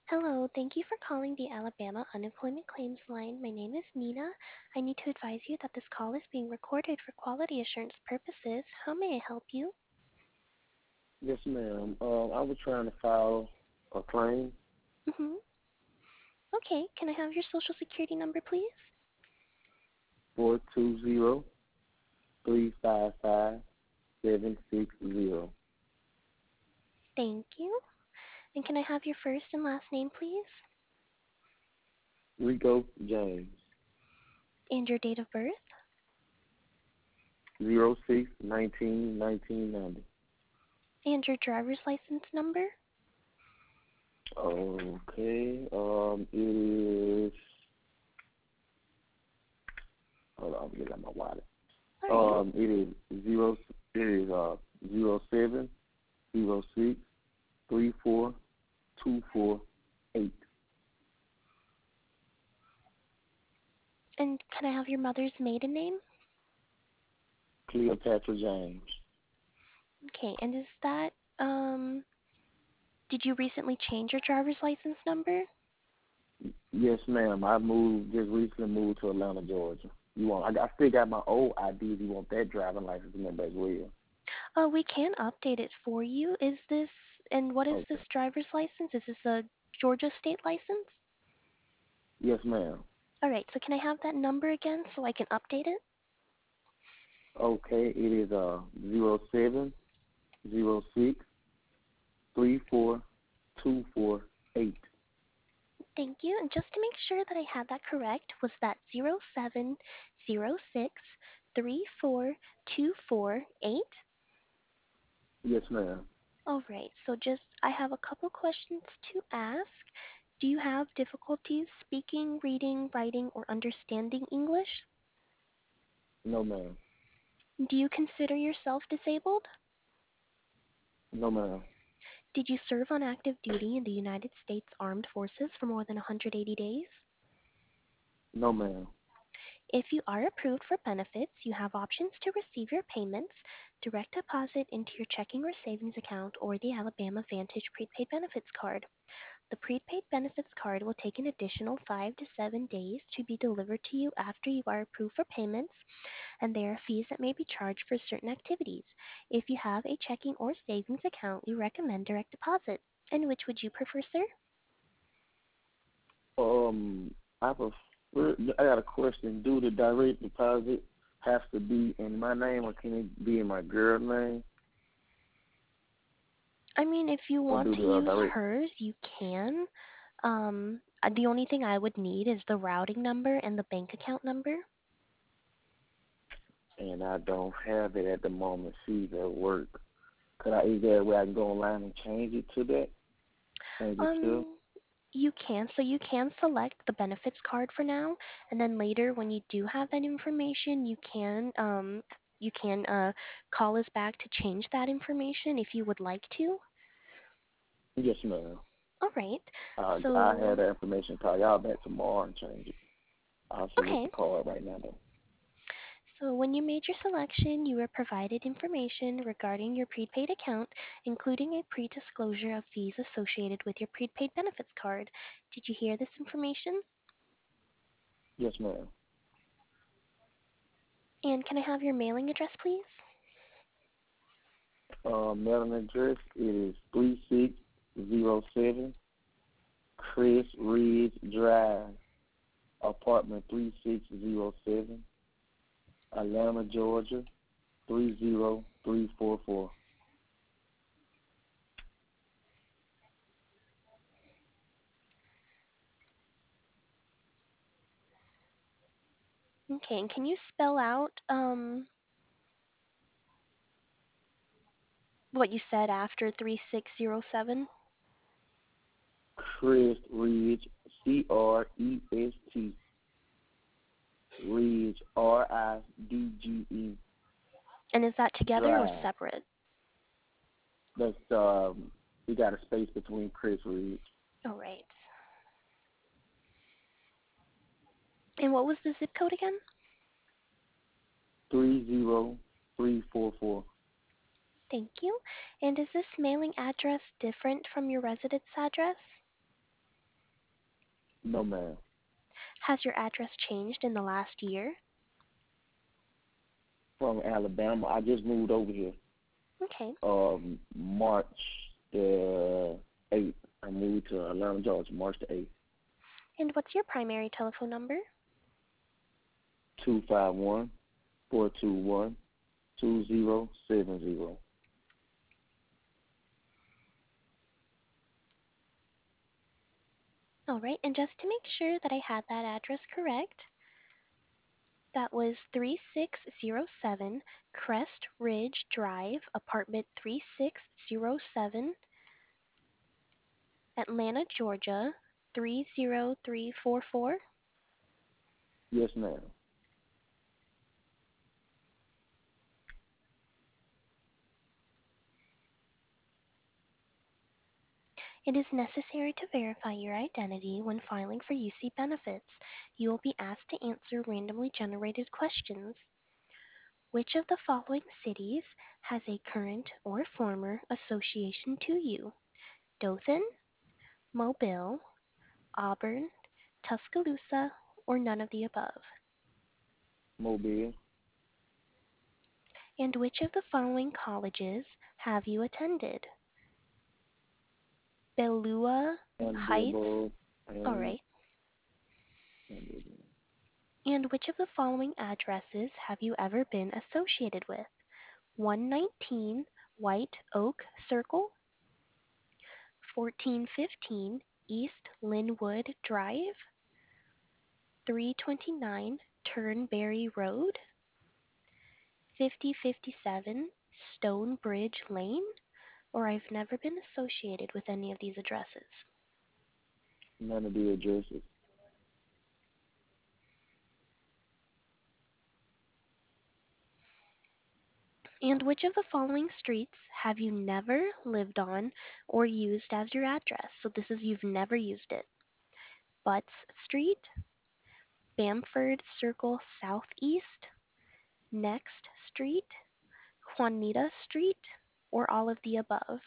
Hello, thank you for calling the Alabama Unemployment Claims Line. My name is Nina. I need to advise you that this call is being recorded for quality assurance purposes. How may I help you? Yes, ma'am. I was trying to file a claim. Mm-hmm. Okay, can I have your social security number, please? 420-355-760. Thank you. And can I have your first and last name, please? Rico James. And your date of birth? 06-19-1990. And your driver's license number? Okay. It is. Hold on, let me get out my wallet. All right. It is zero. It is 07-06-34-248. And can I have your mother's maiden name? Cleopatra James. Okay, and is that, um, did you recently change your driver's license number? Yes, ma'am. Just recently moved to Atlanta, Georgia. You want? I still got my old ID. If you want that driving license number as well. We can update it for you. And what is this Okay. driver's license? Is this a Georgia state license? Yes, ma'am. All right, so can I have that number again so I can update it? Okay. It is 07-06-34-248. Thank you. And just to make sure that I had that correct, was that 0706342488? Yes, ma'am. All right, so just I have a couple questions to ask. Do you have difficulties speaking, reading, writing, or understanding English? No, ma'am. Do you consider yourself disabled? No, ma'am. Did you serve on active duty in the United States Armed Forces for more than 180 days? No, ma'am. If you are approved for benefits, you have options to receive your payments, direct deposit into your checking or savings account, or the Alabama Vantage prepaid benefits card. The prepaid benefits card will take an additional 5 to 7 days to be delivered to you after you are approved for payments, and there are fees that may be charged for certain activities. If you have a checking or savings account, we recommend direct deposit. And which would you prefer, sir? I I got a question. Do the direct deposit have to be in my name, or can it be in my girl's name, I mean, if you or want do to the use direct? hers, you can. The only thing I would need is the routing number and the bank account number. And I don't have it at the moment. She's at work. Is there a way I can go online and change it to that? Change it to? Um, you can. So you can select the benefits card for now, and then later when you do have that information, you can call us back to change that information if you would like to. Yes, ma'am. All right. I So, had that information. Call y'all back tomorrow and change it. I'll submit okay. the card right now, though. So when you made your selection, you were provided information regarding your prepaid account, including a pre-disclosure of fees associated with your prepaid benefits card. Did you hear this information? Yes, ma'am. And can I have your mailing address, please? Mailing address is 3607 Chris Ridge Drive, apartment 3607, Atlanta, Georgia 30344. Okay, and can you spell out what you said after 3607? Chris Ridge, Crest, Ridge, Ridge And is that together or Drive. separate? That's we got a space between Chris Ridge. All right. And what was the zip code again? 30344. Thank you. And is this mailing address different from your residence address? No, ma'am. Has your address changed in the last year? From Alabama. I just moved over here. Okay. March the 8th. I moved to Atlanta, Georgia, March the 8th. And what's your primary telephone number? 251-421-2070. All right, and just to make sure that I had that address correct, that was 3607 Crest Ridge Drive, apartment 3607, Atlanta, Georgia 30344. Yes, ma'am. It is necessary to verify your identity when filing for UC benefits. You will be asked to answer randomly generated questions. Which of the following cities has a current or former association to you? Dothan, Mobile, Auburn, Tuscaloosa, or none of the above? Mobile. And which of the following colleges have you attended? Belua Heights? Unbelievable. All And right. And which of the following addresses have you ever been associated with? 119 White Oak Circle, 1415 East Linwood Drive, 329 Turnberry Road, 5057 Stonebridge Lane, or I've never been associated with any of these addresses. none of the addresses. And which of the following streets have you never lived on or used as your address? So this is you've never used it. Butts Street, Bamford Circle Southeast, Next Street, Juanita Street, or all of the above?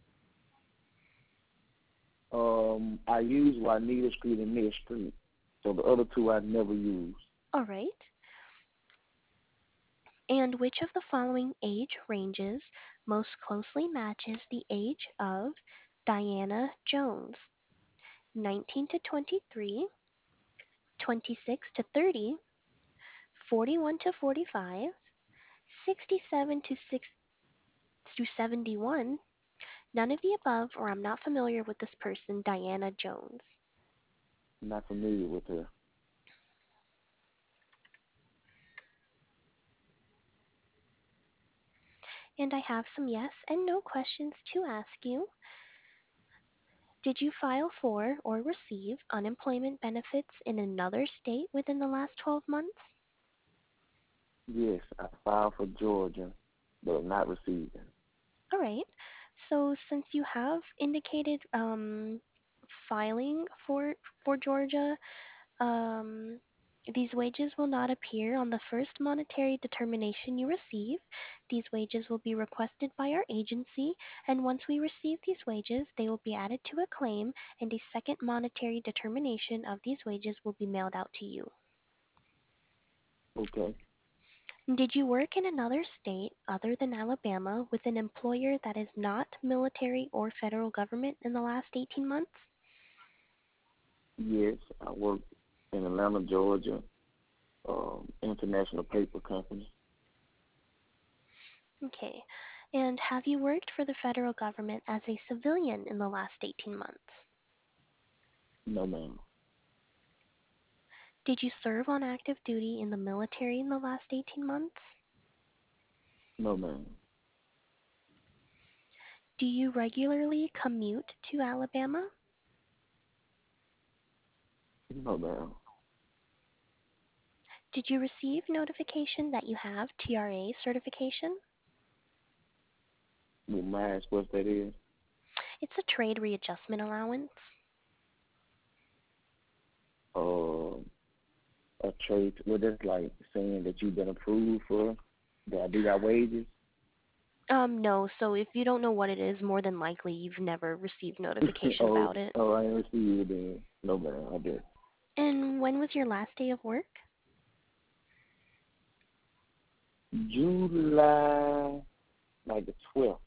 I use Juanita Street and Mill Street. So the other two I never used. All right. And which of the following age ranges most closely matches the age of Diana Jones? 19 to 23, 26 to 30, 41 to 45, 67 to 71, none of the above, or I'm not familiar with this person, Diana Jones. Not familiar with her. And I have some yes and no questions to ask you. Did you file for or receive unemployment benefits in another state within the last 12 months? Yes, I filed for Georgia, but I'm not receiving. All right. So since you have indicated filing for Georgia, um, these wages will not appear on the first monetary determination you receive. These wages will be requested by our agency, and once we receive these wages, they will be added to a claim, and a second monetary determination of these wages will be mailed out to you. Okay. Did you work in another state other than Alabama with an employer that is not military or federal government in the last 18 months? Yes, I work in Atlanta, Georgia, International Paper Company. Okay. And have you worked for the federal government as a civilian in the last 18 months? No, ma'am. Did you serve on active duty in the military in the last 18 months? No, ma'am. Do you regularly commute to Alabama? No, ma'am. Did you receive notification that you have TRA certification? You mind what that is? It's a trade readjustment allowance. Uh, a trade. Well, that's like saying that you've been approved for that I do got wages. No, so if you don't know what it is, more than likely you've never received notification oh, about it. oh, I ain't received it then. No, ma'am. I did. And when was your last day of work? July, like the 12th.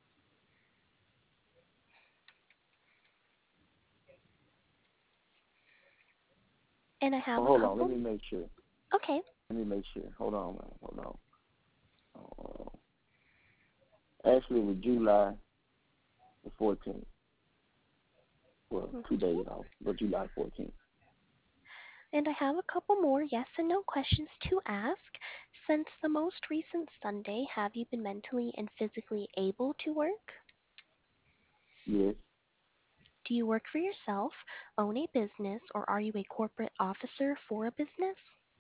And I have Oh, a hold on, let couple. me make sure. Okay. Let me make sure. Hold on, man. Hold on. Actually, it was July the 14th. Well, Okay. 2 days off, but July 14th. And I have a couple more yes and no questions to ask. Since the most recent Sunday, have you been mentally and physically able to work? Yes, Do you work for yourself, own a business, or are you a corporate officer for a business?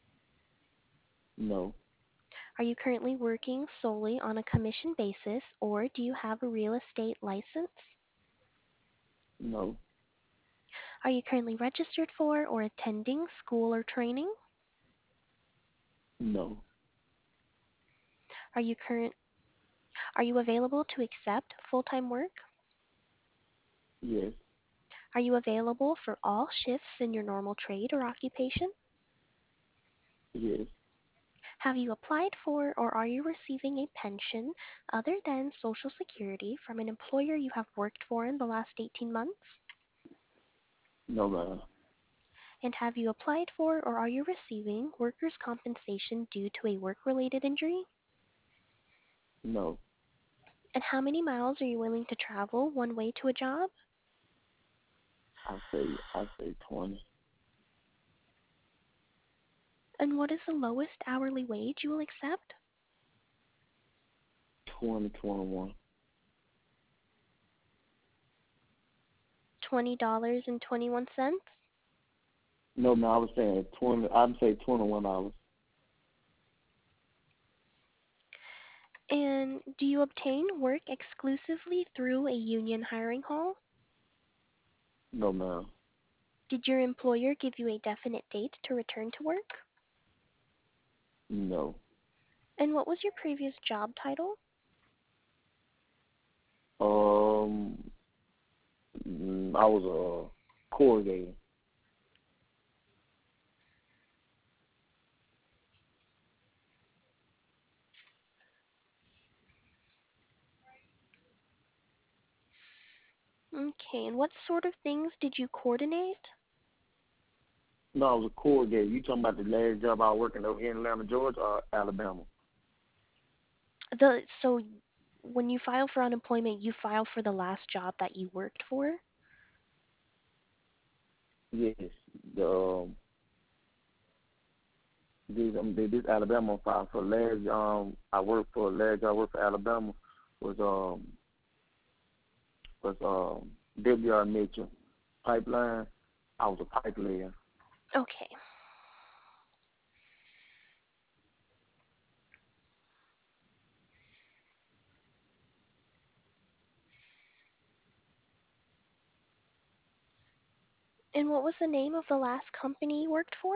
no, Are you currently working solely on a commission basis, or do you have a real estate license? no, Are you currently registered for or attending school or training? no, Are you current are you available to accept full-time work? yes, Are you available for all shifts in your normal trade or occupation? yes, Have you applied for or are you receiving a pension other than Social Security from an employer you have worked for in the last 18 months? no, ma'am. And have you applied for or are you receiving workers' compensation due to a work-related injury? No, And how many miles are you willing to travel one way to a job? I say 20, And what is the lowest hourly wage you will accept? 20, 21. $20.21. No, no, I was saying 20. I'd say 21 hours. And do you obtain work exclusively through a union hiring hall? No, ma'am. Did your employer give you a definite date to return to work? No. And what was your previous job title? Um, I was a corrugator. Okay, and what sort of things did you coordinate? No, I was a corrugator. You talking about the last job I was working over here in Atlanta, Georgia, or Alabama? So when you file for unemployment, you file for the last job that you worked for? Yes. The this Alabama file. So last job I worked for Alabama was W.R. Mitchell pipeline. I was a pipe layer. Okay. And what was the name of the last company you worked for?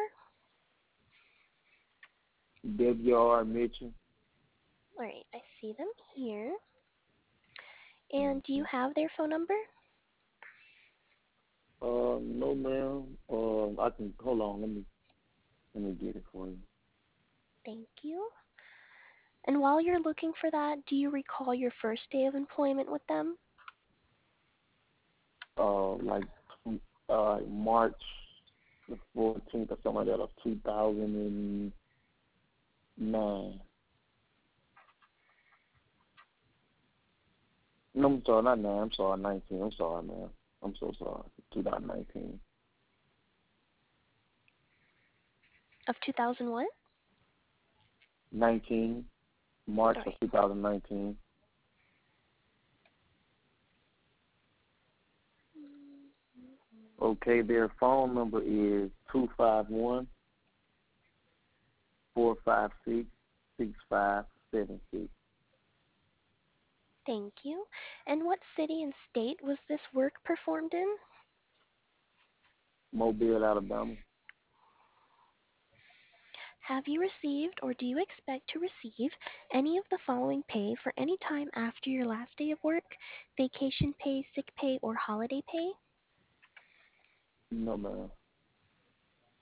W.R. Mitchell. All right, I see them here. And do you Mm-hmm. have their phone number? No, ma'am. I can hold on. Let me get it for you. Thank you. And while you're looking for that, do you recall your first day of employment with them? Like March the 14th or something like that of 2009. No, I'm sorry, not 9. I'm sorry, 19. I'm sorry, man. I'm so sorry. 2019. Of 2001? 19, March All of right. 2019. Okay, their phone number is 251-456-6576. Thank you. And what city and state was this work performed in? Mobile, Alabama. Have you received or do you expect to receive any of the following pay for any time after your last day of work? Vacation pay, sick pay, or holiday pay? No, ma'am.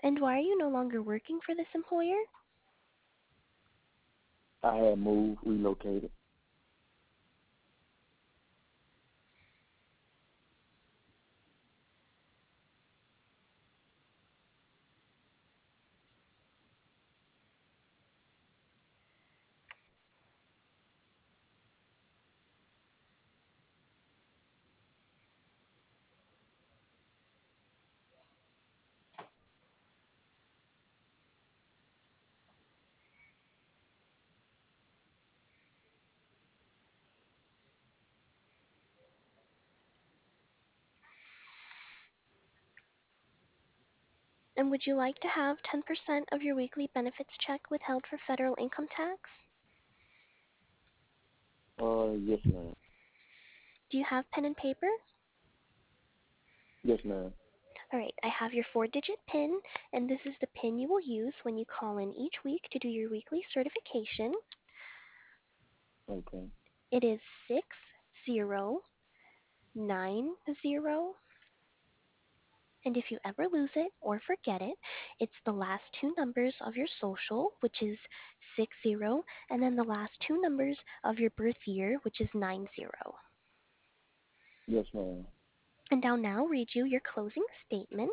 And why are you no longer working for this employer? I had moved, relocated. And would you like to have 10% of your weekly benefits check withheld for federal income tax? Yes, ma'am. Do you have pen and paper? Yes, ma'am. All right, I have your 4-digit PIN, and this is the PIN you will use when you call in each week to do your weekly certification. Okay. It is 6090, and if you ever lose it or forget it, it's the last two numbers of your social, which is 60, and then the last two numbers of your birth year, which is 90. Yes, ma'am. And I'll now read you your closing statement.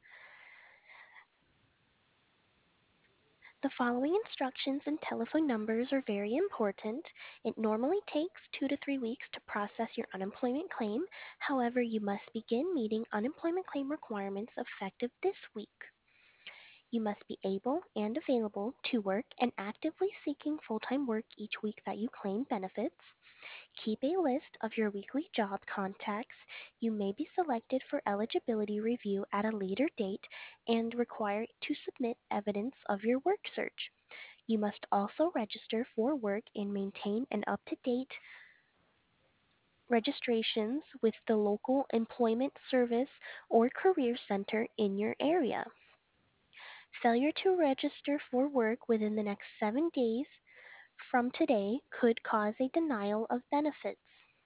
The following instructions and telephone numbers are very important. It normally takes 2 to 3 weeks to process your unemployment claim. However, you must begin meeting unemployment claim requirements effective this week. You must be able and available to work and actively seeking full-time work each week that you claim benefits. Keep a list of your weekly job contacts. You may be selected for eligibility review at a later date and required to submit evidence of your work search. You must also register for work and maintain an up-to-date registrations with the local employment service or career center in your area. Failure to register for work within the next 7 days from today could cause a denial of benefits.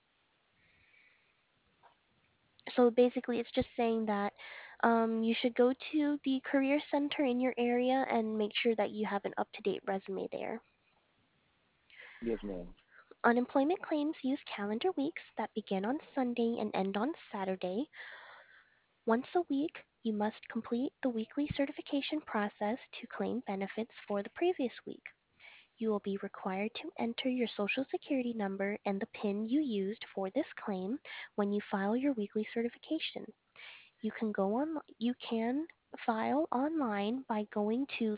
So basically, it's just saying that you should go to the career center in your area and make sure that you have an up-to-date resume there. Yes, ma'am. Unemployment claims use calendar weeks that begin on Sunday and end on Saturday. Once a week, you must complete the weekly certification process to claim benefits for the previous week. You will be required to enter your Social Security number and the PIN you used for this claim when you file your weekly certification. You can file online by going to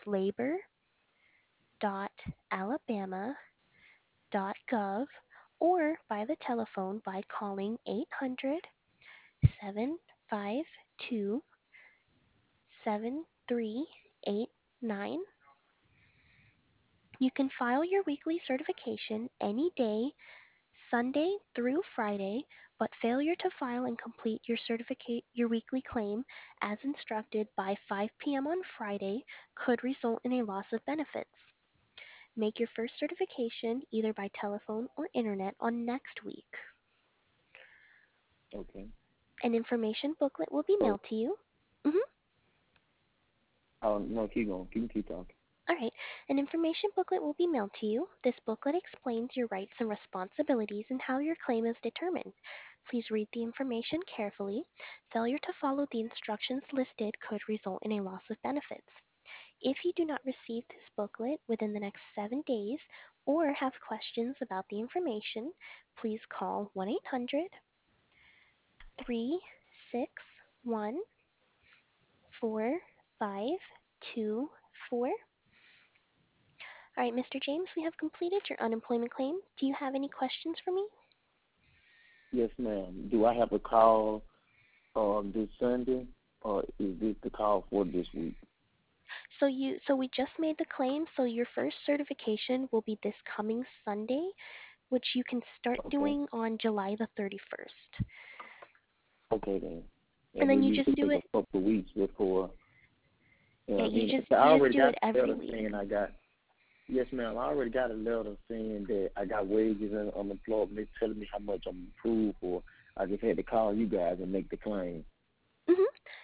labor.alabama.gov or by the telephone by calling 800-752-7389. You can file your weekly certification any day, Sunday through Friday, but failure to file and complete your weekly claim as instructed by 5 p.m. on Friday could result in a loss of benefits. Make your first certification either by telephone or internet on next week. Okay. An information booklet will be So, mailed to you. Mhm. no, keep going. Keep talking. All right. An information booklet will be mailed to you. This booklet explains your rights and responsibilities and how your claim is determined. Please read the information carefully. Failure to follow the instructions listed could result in a loss of benefits. If you do not receive this booklet within the next 7 days or have questions about the information, please call 1-800-361-4524. All right, Mr. James, we have completed your unemployment claim. Do you have any questions for me? Yes, ma'am. Do I have a call this Sunday, or is this the call for this week? So we just made the claim, so your first certification will be this coming Sunday, which you can start Okay. doing on July the 31st. Okay then. And And then it you just usually do take it. a couple of weeks before. Yeah, I mean, I you just already do got it a every letter week. saying I got. Yes, ma'am. I already got a letter saying that I got wages and unemployment. They telling me how much I'm approved for. I just had to call you guys and make the claim. Mhm.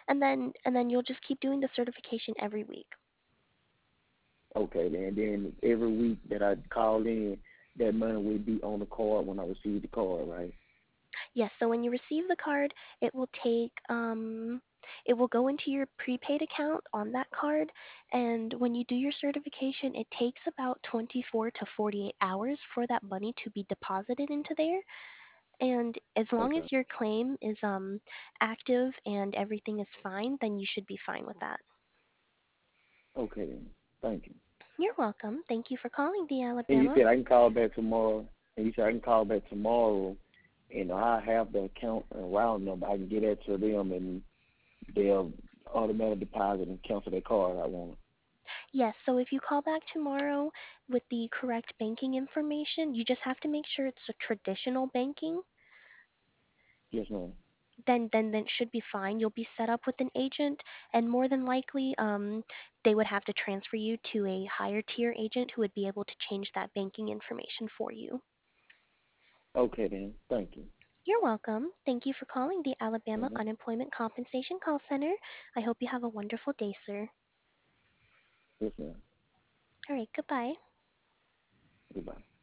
and then you'll just keep doing the certification every week. Okay, then every week that I call in, that money will be on the card when I receive the card, right? Yes, so when you receive the card, it will take it will go into your prepaid account on that card, and when you do your certification, it takes about 24 to 48 hours for that money to be deposited into there. And as long as Okay. your claim is active and everything is fine, then you should be fine with that. Okay then. Thank you. You're welcome. Thank you for calling the And you Alabama. said I can call back tomorrow. And you said I can call back tomorrow, and I have the account and round number. I can get that to them, and they'll automatically deposit and cancel that card I want. Yes, so if you call back tomorrow with the correct banking information, you just have to make sure it's a traditional banking. Yes, ma'am. Then it should be fine. You'll be set up with an agent, and more than likely, they would have to transfer you to a higher tier agent who would be able to change that banking information for you. Okay then. Thank you. You're welcome. Thank you for calling the Alabama Mm-hmm. Unemployment Compensation Call Center. I hope you have a wonderful day, sir. Yes, ma'am. All right, goodbye. Goodbye.